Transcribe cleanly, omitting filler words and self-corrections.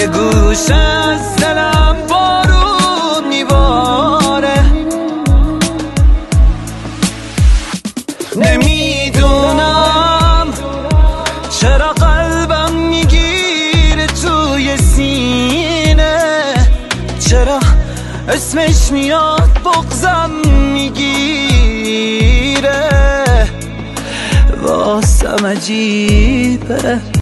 یه گوش از دلم بارون میباره. نمیدونم چرا قلبم میگیره توی سینه، چرا اسمش میاد بغضم میگیره، واسم عجیبه.